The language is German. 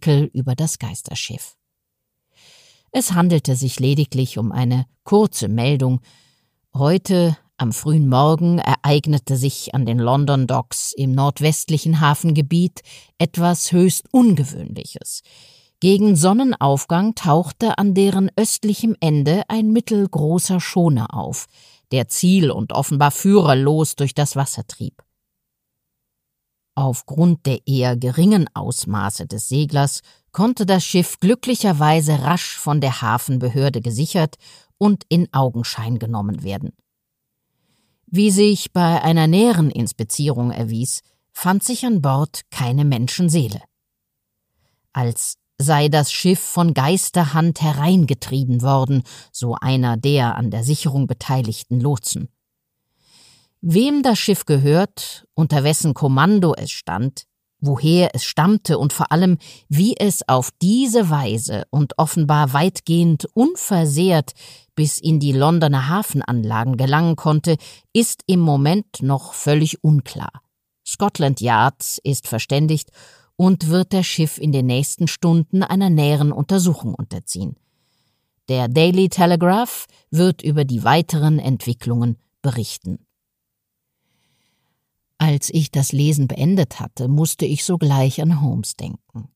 Artikel über das Geisterschiff. Es handelte sich lediglich um eine kurze Meldung. Heute, am frühen Morgen, ereignete sich an den London Docks im nordwestlichen Hafengebiet etwas höchst Ungewöhnliches. Gegen Sonnenaufgang tauchte an deren östlichem Ende ein mittelgroßer Schoner auf, der ziel- und offenbar führerlos durch das Wasser trieb. Aufgrund der eher geringen Ausmaße des Seglers konnte das Schiff glücklicherweise rasch von der Hafenbehörde gesichert und in Augenschein genommen werden. Wie sich bei einer näheren Inspizierung erwies, fand sich an Bord keine Menschenseele. Als sei das Schiff von Geisterhand hereingetrieben worden, so einer der an der Sicherung beteiligten Lotsen. Wem das Schiff gehört, unter wessen Kommando es stand, woher es stammte und vor allem, wie es auf diese Weise und offenbar weitgehend unversehrt bis in die Londoner Hafenanlagen gelangen konnte, ist im Moment noch völlig unklar. Scotland Yard ist verständigt und wird das Schiff in den nächsten Stunden einer näheren Untersuchung unterziehen. Der Daily Telegraph wird über die weiteren Entwicklungen berichten. Als ich das Lesen beendet hatte, musste ich sogleich an Holmes denken.